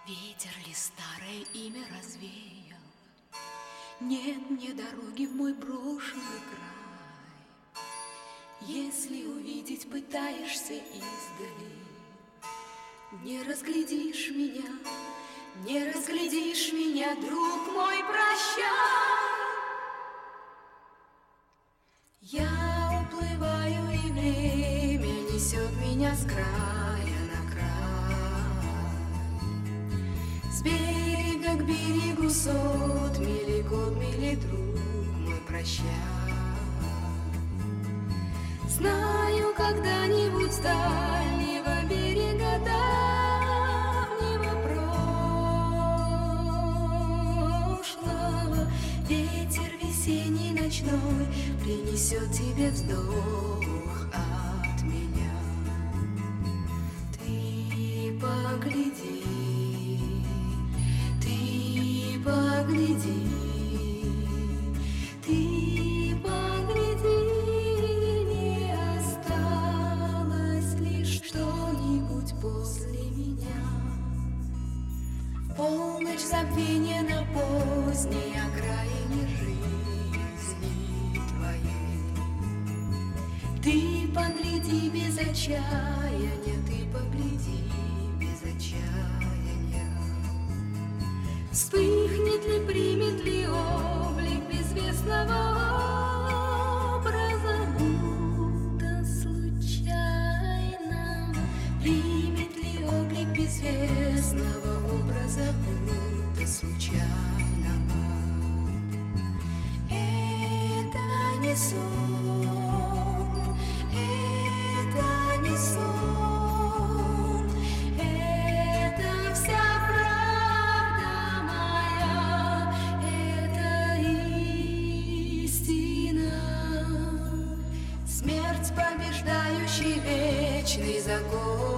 Ветер ли старое имя развеял? Нет мне дороги в мой брошенный край. Если увидеть пытаешься издали, не разглядишь меня, не разглядишь меня, друг мой, прощай. Я уплываю, и время несет меня с края на край. С берега к берегу сот мили, год мили, друг мой, прощай. Знаю, когда-нибудь с дальнего берега давнего прошлого ветер весенний ночной принесет тебе вздох от меня. Ты погляди, ты погляди, ты погляди, не осталось лишь что-нибудь после меня. В полночь забвения на поздней окраине жизни твоей. Ты погляди без отчаяния, ты погляди без отчаяния. Вспыхнет ли, примет ли облик безвестного образа, будто случайно? Примет ли облик безвестного образа, будто случайного? Это не сон, это не сон, это вся правда моя, это истина. Смерть, побеждающий вечный закон.